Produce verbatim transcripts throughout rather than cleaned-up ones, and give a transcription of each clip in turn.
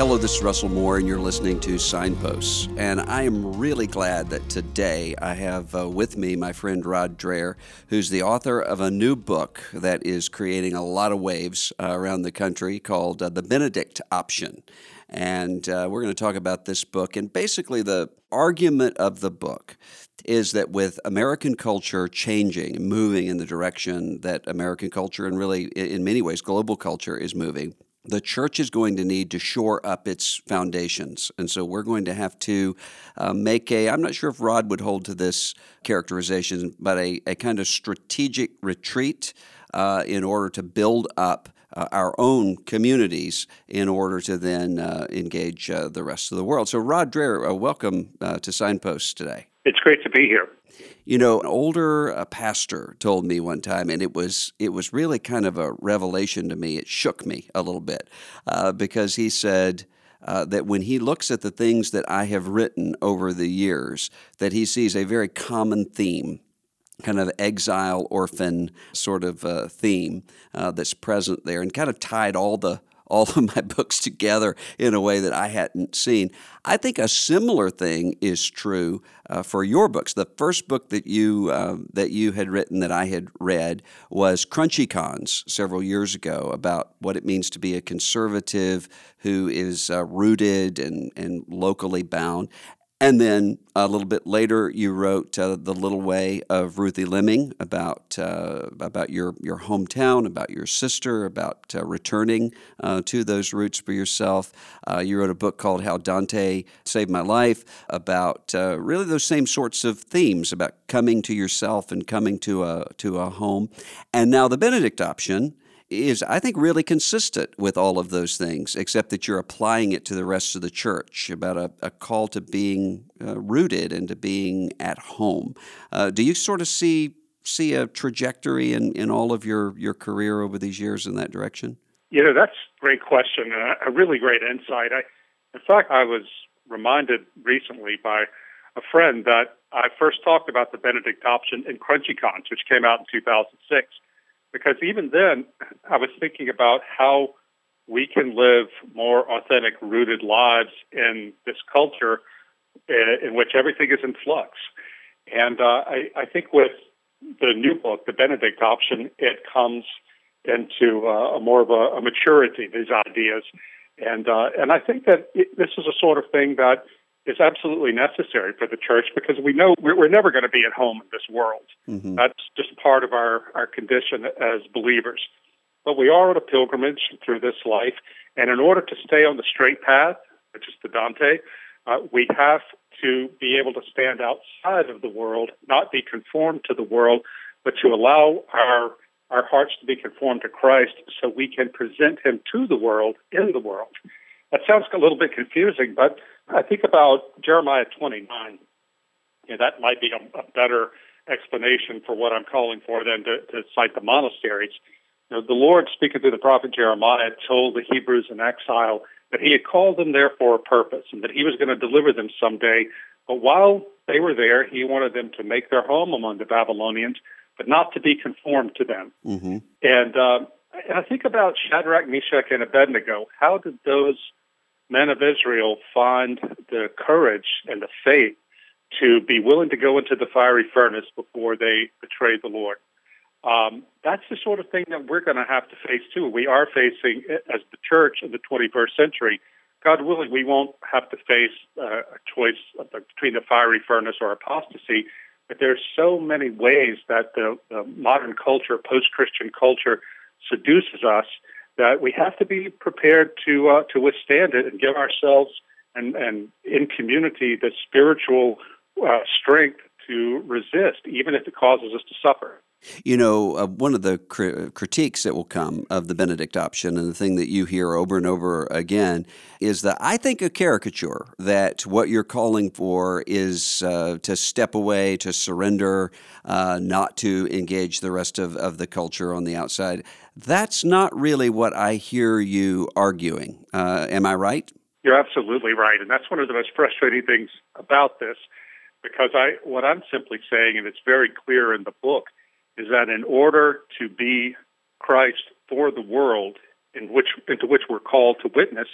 Hello, this is Russell Moore, and you're listening to Signposts. And I am really glad that today I have uh, with me my friend Rod Dreher, who's the author of a new book that is creating a lot of waves uh, around the country called uh, The Benedict Option. And uh, we're going to talk about this book. And basically, the argument of the book is that with American culture changing and moving in the direction that American culture and really, in many ways, global culture is moving, the church is going to need to shore up its foundations. And so we're going to have to uh, make a, I'm not sure if Rod would hold to this characterization, but a, a kind of strategic retreat uh, in order to build up uh, our own communities in order to then uh, engage uh, the rest of the world. So Rod Dreher, uh, welcome uh, to Signposts today. It's great to be here. You know, an older uh, pastor told me one time, and it was it was really kind of a revelation to me. It shook me a little bit uh, because he said uh, that when he looks at the things that I have written over the years, that he sees a very common theme, kind of exile, orphan sort of uh, theme uh, that's present there, and kind of tied all the all of my books together in a way that I hadn't seen. I think a similar thing is true uh, for your books. The first book that you uh, that you had written that I had read was Crunchy Cons several years ago, about what it means to be a conservative who is uh, rooted and, and locally bound. And then a little bit later, you wrote uh, The Little Way of Ruthie Lemming, about uh, about your, your hometown, about your sister, about uh, returning uh, to those roots for yourself. Uh, you wrote a book called How Dante Saved My Life, about uh, really those same sorts of themes, about coming to yourself and coming to a to a home. And now The Benedict Option is, I think, really consistent with all of those things, except that you're applying it to the rest of the church, about a, a call to being uh, rooted and to being at home. Uh, do you sort of see see a trajectory in, in all of your, your career over these years in that direction? You know, that's a great question, and a really great insight. I, in fact, I was reminded recently by a friend that I first talked about the Benedict Option in Crunchy Cons, which came out in two thousand six. Because even then, I was thinking about how we can live more authentic, rooted lives in this culture in which everything is in flux. And uh, I, I think with the new book, The Benedict Option, it comes into uh, a more of a, a maturity, these ideas. And uh, and I think that it, this is a sort of thing that is absolutely necessary for the church, because we know we're, we're never going to be at home in this world. Mm-hmm. That's just part of our, our condition as believers. But we are on a pilgrimage through this life, and in order to stay on the straight path, which is to Dante, uh, we have to be able to stand outside of the world, not be conformed to the world, but to allow our our hearts to be conformed to Christ so we can present him to the world in the world. That sounds a little bit confusing, but I think about Jeremiah twenty-nine. You know, that might be a, a better explanation for what I'm calling for than to, to cite the monasteries. You know, the Lord, speaking through the prophet Jeremiah, told the Hebrews in exile that he had called them there for a purpose and that he was going to deliver them someday. But while they were there, he wanted them to make their home among the Babylonians, but not to be conformed to them. Mm-hmm. And, uh, and I think about Shadrach, Meshach, and Abednego. How did those men of Israel find the courage and the faith to be willing to go into the fiery furnace before they betrayed the Lord? Um, that's the sort of thing that we're going to have to face too. We are facing, as the church in the twenty-first century, God willing, we won't have to face uh, a choice between the fiery furnace or apostasy, but there's so many ways that the, the modern culture, post-Christian culture, seduces us, that we have to be prepared to uh, to withstand it and give ourselves and, and in community the spiritual uh, strength to resist, even if it causes us to suffer. You know, uh, one of the cr- critiques that will come of the Benedict Option, and the thing that you hear over and over again, is that I think a caricature that what you're calling for is uh, to step away, to surrender, uh, not to engage the rest of, of the culture on the outside. That's not really what I hear you arguing. Uh, am I right? You're absolutely right, and that's one of the most frustrating things about this, because I what I'm simply saying, and it's very clear in the book, is that in order to be Christ for the world in which into which we're called to witness,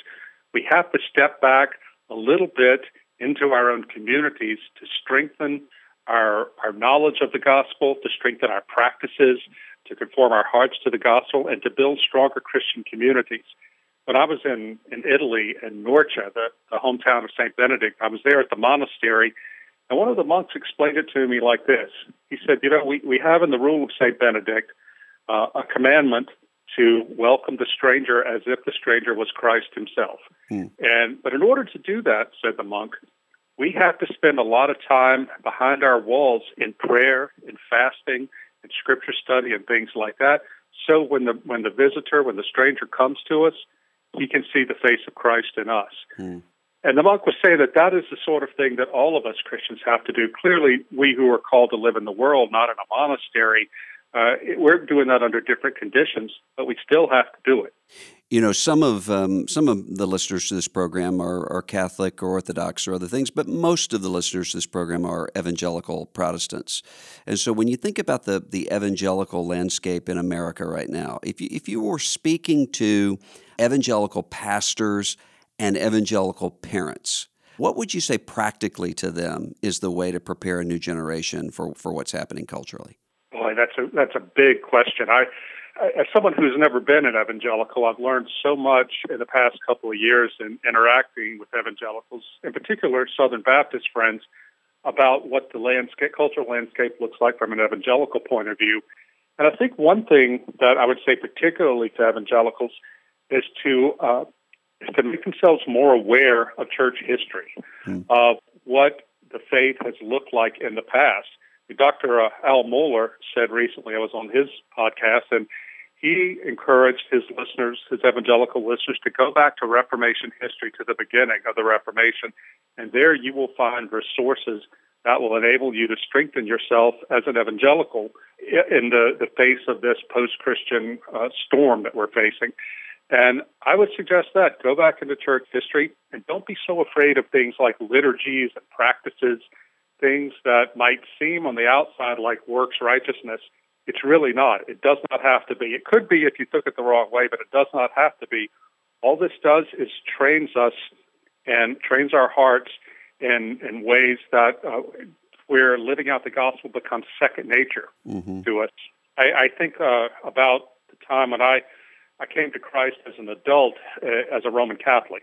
We have to step back a little bit into our own communities to strengthen our, our knowledge of the gospel, to strengthen our practices, to conform our hearts to the gospel, and to build stronger Christian communities. When I was in, in Italy, in Norcia, the, the hometown of Saint Benedict, I was there at the monastery, and one of the monks explained it to me like this. He said, you know, we, we have in the rule of Saint Benedict uh, a commandment to welcome the stranger as if the stranger was Christ himself. Hmm. And but in order to do that, said the monk, we have to spend a lot of time behind our walls in prayer, in fasting, in scripture study, and things like that. So when the when the visitor, when the stranger comes to us, he can see the face of Christ in us. Hmm. And the monk was saying that that is the sort of thing that all of us Christians have to do. Clearly, we who are called to live in the world, not in a monastery, uh, we're doing that under different conditions, but we still have to do it. You know, some of um, some of the listeners to this program are, are Catholic or Orthodox or other things, but most of the listeners to this program are evangelical Protestants. And so when you think about the the evangelical landscape in America right now, if you, if you were speaking to evangelical pastors and evangelical parents, what would you say practically to them is the way to prepare a new generation for, for what's happening culturally? Boy, that's a that's a big question. I, as someone who's never been an evangelical, I've learned so much in the past couple of years in interacting with evangelicals, in particular Southern Baptist friends, about what the landscape, cultural landscape looks like from an evangelical point of view. And I think one thing that I would say particularly to evangelicals is to uh, is to make themselves more aware of church history, hmm. of what the faith has looked like in the past. Doctor Uh, Al Mohler said recently, I was on his podcast, and he encouraged his listeners, his evangelical listeners, to go back to Reformation history, to the beginning of the Reformation, and there you will find resources that will enable you to strengthen yourself as an evangelical in the, the face of this post-Christian uh, storm that we're facing. And I would suggest that. Go back into church history, and don't be so afraid of things like liturgies and practices, things that might seem on the outside like works righteousness. It's really not. It does not have to be. It could be if you took it the wrong way, but it does not have to be. All this does is trains us and trains our hearts in, in ways that uh, where living out the gospel becomes second nature mm-hmm. to us. I, I think uh, about the time when I, I came to Christ as an adult, uh, as a Roman Catholic,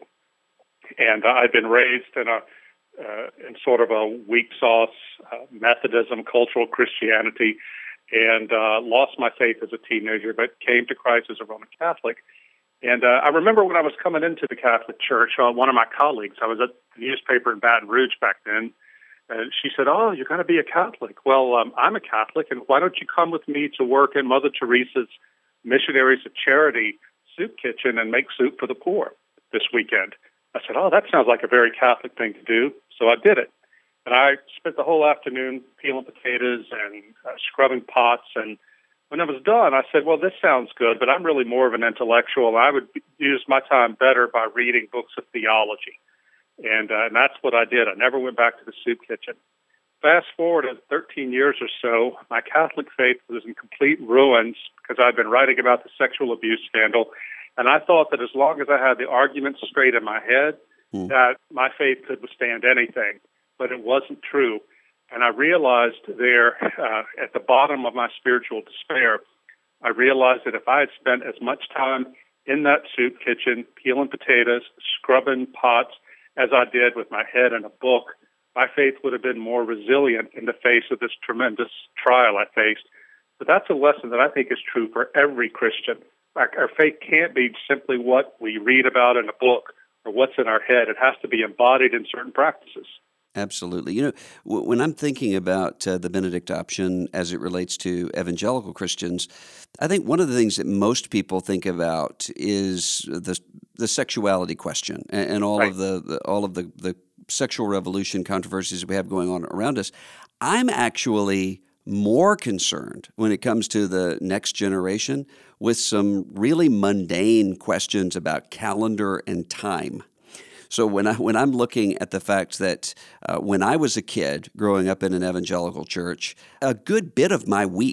and uh, I'd been raised in a Uh, in sort of a weak sauce uh, Methodism, cultural Christianity, and uh, lost my faith as a teenager, but came to Christ as a Roman Catholic. And uh, I remember when I was coming into the Catholic Church, uh, one of my colleagues, I was at the newspaper in Baton Rouge back then, and she said, "Oh, you're going to be a Catholic. Well, um, I'm a Catholic, and why don't you come with me to work in Mother Teresa's Missionaries of Charity soup kitchen and make soup for the poor this weekend?" I said, "Oh, that sounds like a very Catholic thing to do." So I did it. And I spent the whole afternoon peeling potatoes and uh, scrubbing pots. And when I was done, I said, well, this sounds good, but I'm really more of an intellectual. I would use my time better by reading books of theology. And, uh, and that's what I did. I never went back to the soup kitchen. Fast forward to thirteen years or so, my Catholic faith was in complete ruins because I'd been writing about the sexual abuse scandal. And I thought that as long as I had the arguments straight in my head, mm. that my faith could withstand anything. But it wasn't true. And I realized there, uh, at the bottom of my spiritual despair, I realized that if I had spent as much time in that soup kitchen, peeling potatoes, scrubbing pots, as I did with my head in a book, my faith would have been more resilient in the face of this tremendous trial I faced. But that's a lesson that I think is true for every Christian. Our, our faith can't be simply what we read about in a book or what's in our head. It has to be embodied in certain practices. Absolutely. You know, w- when I'm thinking about uh, the Benedict option as it relates to evangelical Christians, I think one of the things that most people think about is the the sexuality question and, and all right. of the, the all of the, the sexual revolution controversies that we have going on around us. I'm actually more concerned when it comes to the next generation with some really mundane questions about calendar and time. So when I when I'm looking at the fact that uh, when I was a kid growing up in an evangelical church, a good bit of my week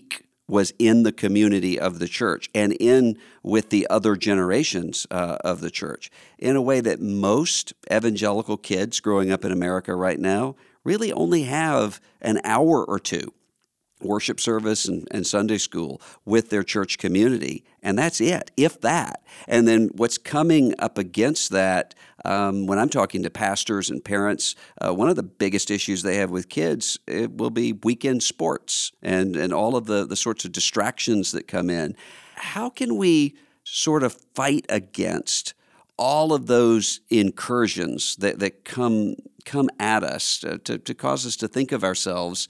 was in the community of the church and in with the other generations uh, of the church in a way that most evangelical kids growing up in America right now really only have an hour or two worship service and, and Sunday school with their church community, and that's it, if that. And then what's coming up against that, um, when I'm talking to pastors and parents, uh, one of the biggest issues they have with kids it will be weekend sports and, and all of the, the sorts of distractions that come in. How can we sort of fight against all of those incursions that, that come come at us to, to, to cause us to think of ourselves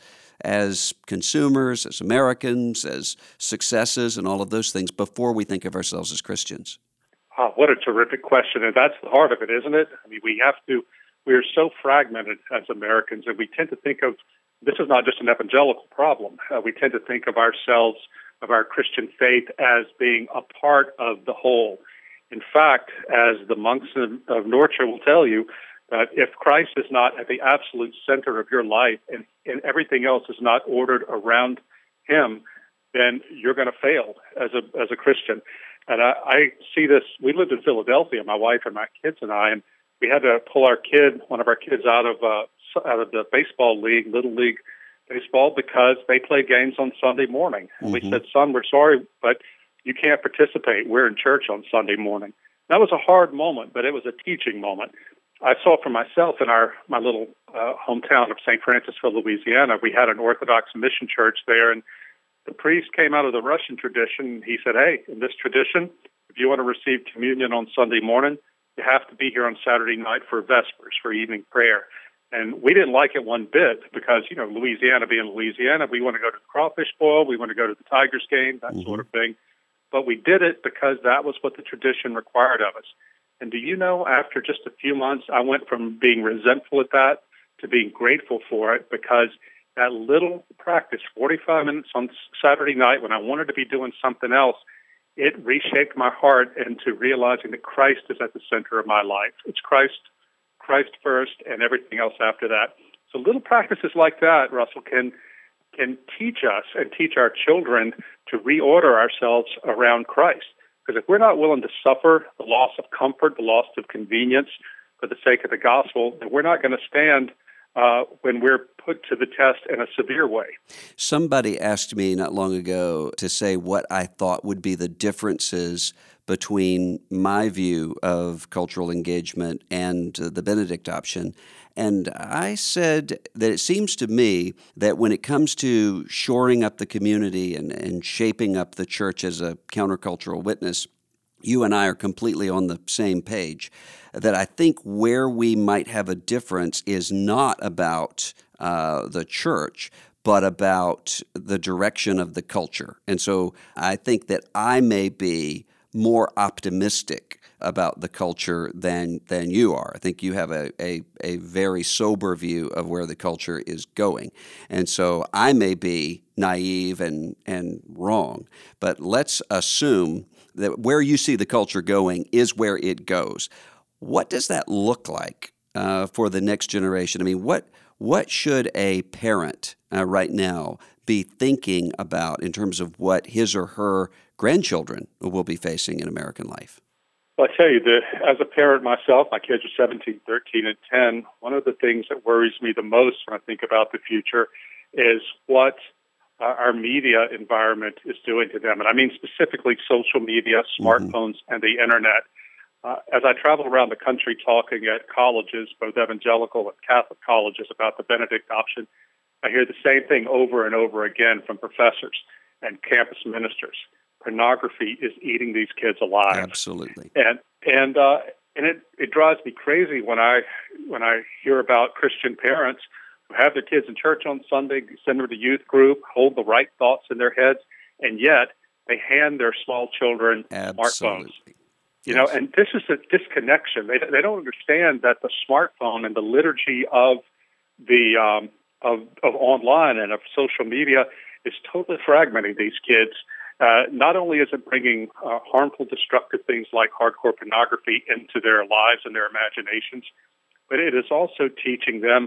as consumers, as Americans, as successes, and all of those things before we think of ourselves as Christians? Oh, what a terrific question. And that's the heart of it, isn't it? I mean, we have to, we are so fragmented as Americans, and we tend to think of, this is not just an evangelical problem. Uh, we tend to think of ourselves, of our Christian faith, as being a part of the whole. In fact, as the monks of, of Norcia will tell you, that if Christ is not at the absolute center of your life and, and everything else is not ordered around him, then you're going to fail as a as a Christian. And I, I see this. We lived in Philadelphia, my wife and my kids and I, and we had to pull our kid, one of our kids, out of uh, out of the baseball league, Little League baseball, because they play games on Sunday morning. And mm-hmm. we said, "Son, we're sorry, but you can't participate. We're in church on Sunday morning." That was a hard moment, but it was a teaching moment. I saw for myself in our my little uh, hometown of Saint Francisville, Louisiana. We had an Orthodox mission church there, and the priest came out of the Russian tradition. He said, "Hey, in this tradition, if you want to receive communion on Sunday morning, you have to be here on Saturday night for Vespers, for evening prayer." And we didn't like it one bit because, you know, Louisiana being Louisiana, we want to go to the crawfish boil, we want to go to the Tigers game, that mm-hmm. sort of thing. But we did it because that was what the tradition required of us. And do you know, after just a few months, I went from being resentful at that to being grateful for it, because that little practice, forty-five minutes on Saturday night when I wanted to be doing something else, it reshaped my heart into realizing that Christ is at the center of my life. It's Christ, Christ first, and everything else after that. So little practices like that, Russell, can can teach us and teach our children to reorder ourselves around Christ. Because if we're not willing to suffer the loss of comfort, the loss of convenience for the sake of the gospel, then we're not going to stand uh, when we're put to the test in a severe way. Somebody asked me not long ago to say what I thought would be the differences between my view of cultural engagement and uh, the Benedict option. And I said that it seems to me that when it comes to shoring up the community and, and shaping up the church as a countercultural witness, you and I are completely on the same page. That I think where we might have a difference is not about uh, the church, but about the direction of the culture. And so I think that I may be more optimistic about the culture than than you are. I think you have a, a, a very sober view of where the culture is going. And so I may be naive and, and wrong, but let's assume that where you see the culture going is where it goes. What does that look like uh, for the next generation? I mean, what what should a parent uh, right now be thinking about in terms of what his or her grandchildren will be facing in American life? Well, I tell you that as a parent myself, my kids are seventeen, thirteen, and ten. One of the things that worries me the most when I think about the future is what uh, our media environment is doing to them. And I mean specifically social media, smartphones, mm-hmm. and the internet. Uh, as I travel around the country talking at colleges, both evangelical and Catholic colleges, about the Benedict option, I hear the same thing over and over again from professors and campus ministers. Pornography is eating these kids alive. Absolutely. And and uh, and it, it drives me crazy when I when I hear about Christian parents who have their kids in church on Sunday, send them to youth group, hold the right thoughts in their heads, and yet they hand their small children Absolutely. smartphones. You yes. know, and this is a disconnection. They they don't understand that the smartphone and the liturgy of the um, of of online and of social media is totally fragmenting these kids. Uh, not only is it bringing uh, harmful, destructive things like hardcore pornography into their lives and their imaginations, but it is also teaching them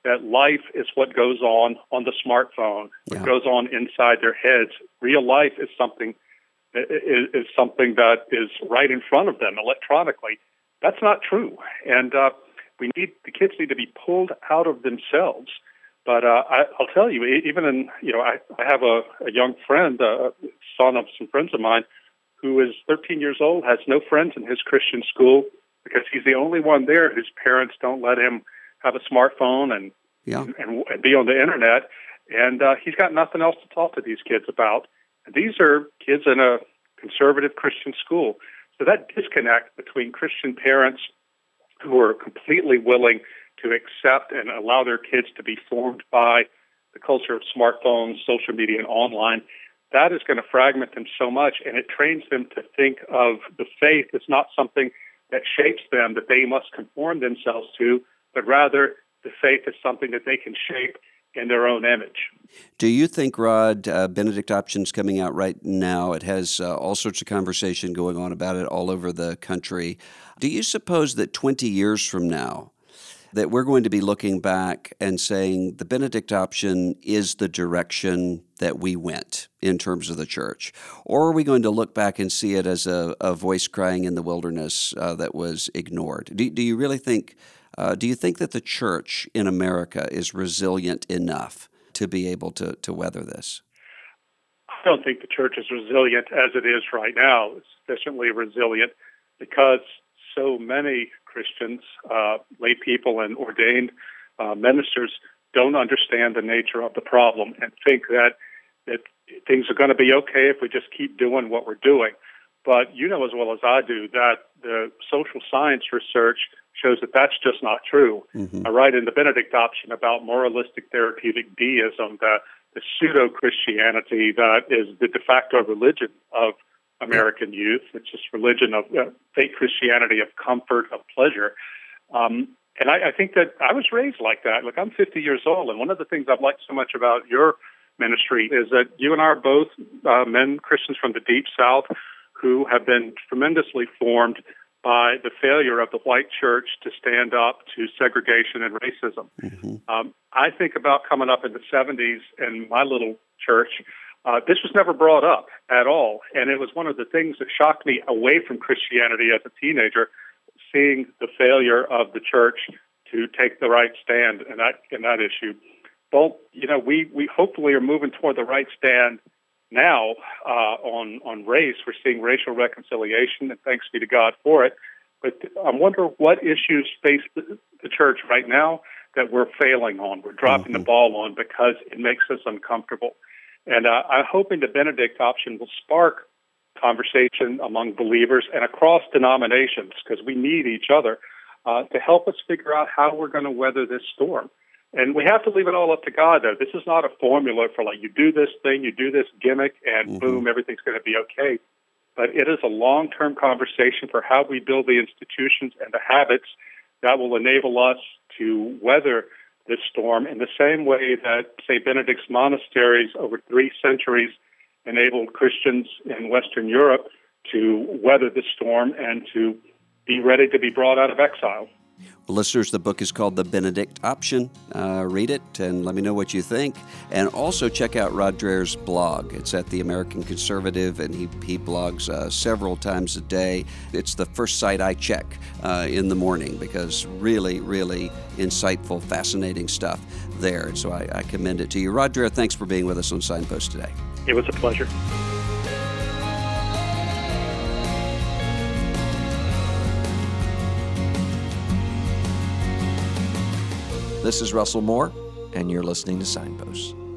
that life is what goes on on the smartphone, what Yeah. goes on inside their heads. Real life is something is, is something that is right in front of them electronically. That's not true, and uh, we need the kids need to be pulled out of themselves. But uh, I, I'll tell you, e- even in you know, I, I have a, a young friend, uh, son of some friends of mine, who is thirteen years old, has no friends in his Christian school because he's the only one there whose parents don't let him have a smartphone and Yeah. and, and be on the internet, and uh, he's got nothing else to talk to these kids about. And these are kids in a conservative Christian school. So that disconnect between Christian parents who are completely willing to accept and allow their kids to be formed by the culture of smartphones, social media, and online, that is going to fragment them so much, and it trains them to think of the faith as not something that shapes them, that they must conform themselves to, but rather the faith is something that they can shape in their own image. Do you think, Rod, uh, Benedict Option's coming out right now? It has uh, all sorts of conversation going on about it all over the country. Do you suppose that twenty years from now, that we're going to be looking back and saying the Benedict Option is the direction that we went in terms of the church? Or are we going to look back and see it as a, a voice crying in the wilderness uh, that was ignored? Do, do you really think, uh, do you think that the church in America is resilient enough to be able to, to weather this? I don't think the church is resilient as it is right now. It's sufficiently resilient because so many Christians, uh, lay people, and ordained uh, ministers don't understand the nature of the problem and think that that things are going to be okay if we just keep doing what we're doing. But you know as well as I do that the social science research shows that that's just not true. Mm-hmm. I write in the Benedict Option about moralistic therapeutic deism, the, the pseudo-Christianity that is the de facto religion of American youth. It's just religion of uh, fake Christianity of comfort, of pleasure. Um, and I, I think that I was raised like that. Look, I'm fifty years old, and one of the things I've liked so much about your ministry is that you and I are both uh, men, Christians from the Deep South, who have been tremendously formed by the failure of the white church to stand up to segregation and racism. Mm-hmm. Um, I think about coming up in the seventies in my little church. Uh, this was never brought up at all, and it was one of the things that shocked me away from Christianity as a teenager, seeing the failure of the church to take the right stand in that in that issue. Well, you know, we, we hopefully are moving toward the right stand now uh, on on race. We're seeing racial reconciliation, and thanks be to God for it. But I wonder what issues face the, the church right now that we're failing on, we're dropping Mm-hmm. the ball on because it makes us uncomfortable. And uh, I'm hoping the Benedict Option will spark conversation among believers and across denominations, because we need each other uh, to help us figure out how we're going to weather this storm. And we have to leave it all up to God, though. This is not a formula for, like, you do this thing, you do this gimmick, and Mm-hmm. boom, everything's going to be okay. But it is a long-term conversation for how we build the institutions and the habits that will enable us to weather this storm in the same way that Saint Benedict's monasteries over three centuries enabled Christians in Western Europe to weather the storm and to be ready to be brought out of exile. Well, listeners, the book is called The Benedict Option. Uh, read it and let me know what you think. And also check out Rod Dreher's blog. It's at The American Conservative, and he, he blogs uh, several times a day. It's the first site I check uh, in the morning because really, really insightful, fascinating stuff there. And so I, I commend it to you. Rod Dreher, thanks for being with us on Signpost today. It was a pleasure. This is Russell Moore, and you're listening to Signposts.